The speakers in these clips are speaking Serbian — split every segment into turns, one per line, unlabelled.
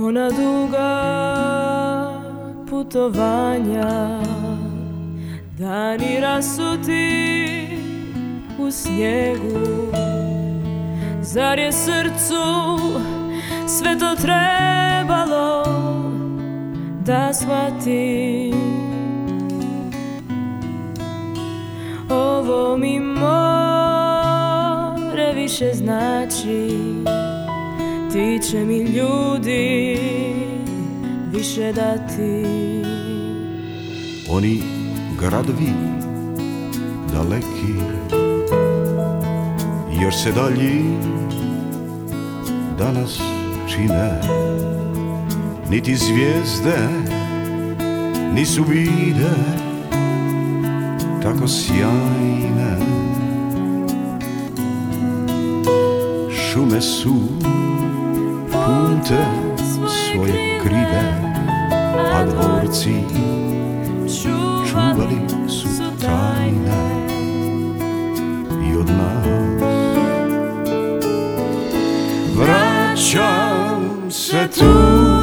Ona duga putovanja, dani rasuti u snijegu. Zar je srcu sve to trebalo da shvati? Ovo mi more više znači, ti će mi ljudi više dati.
Oni gradovi daleki još se dalji danas čine, niti zvijezde nisu vide tako sjajne. Šume su punte svoje krive, a dvorci čuvali su tajne i od nas. Vraćam se tu,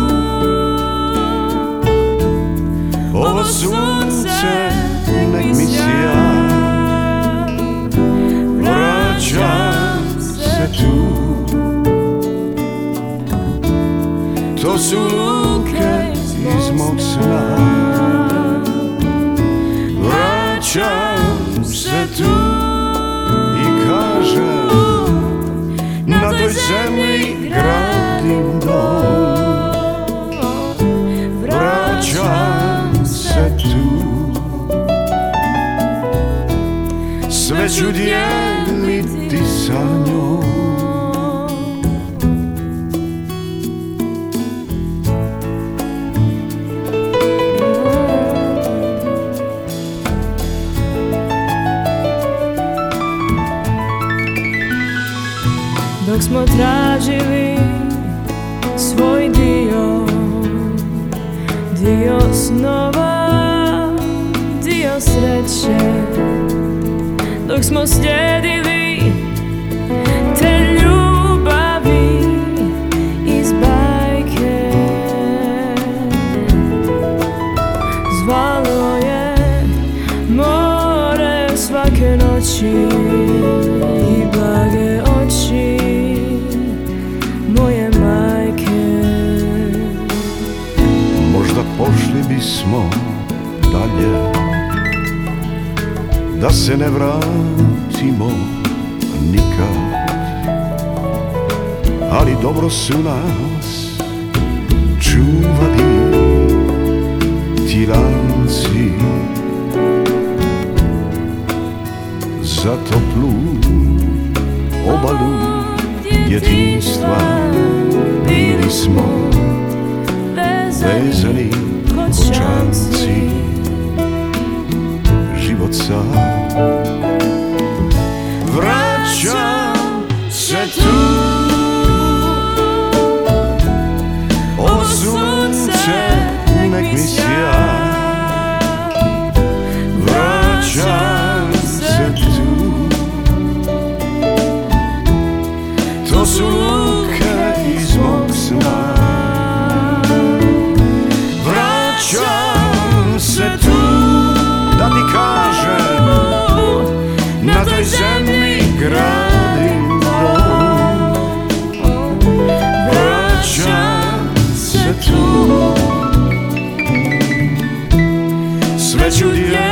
ovo sunce nek mi sija. Vraćam se tu, to su luke iz mog sna. Vraćam se tu i kažem, na toj zemlji gradim dom. Vraćam se tu, sve ću dijeliti sa njom.
Dok smo tražili svoj dio, dio snova, dio sreće, dok smo slijedili te ljubavi iz bajke, zvalo je more svake noći i blage oči moje majke.
Možda pošli bismo dalje, da se ne vratimo nikad, ali dobro su nas čuvali ti lanci za toplu obalu djetinjstva. Bili smo vezani ko čamci, život sad. Vraćam se tu, ovo sunce nek mi sija. Vraćam se tu, to su luke iz mog sna. Vraćam se tu, da ti kažem, na toj zemlji gradim dom. Vraćam se tu, sve ću dijeliti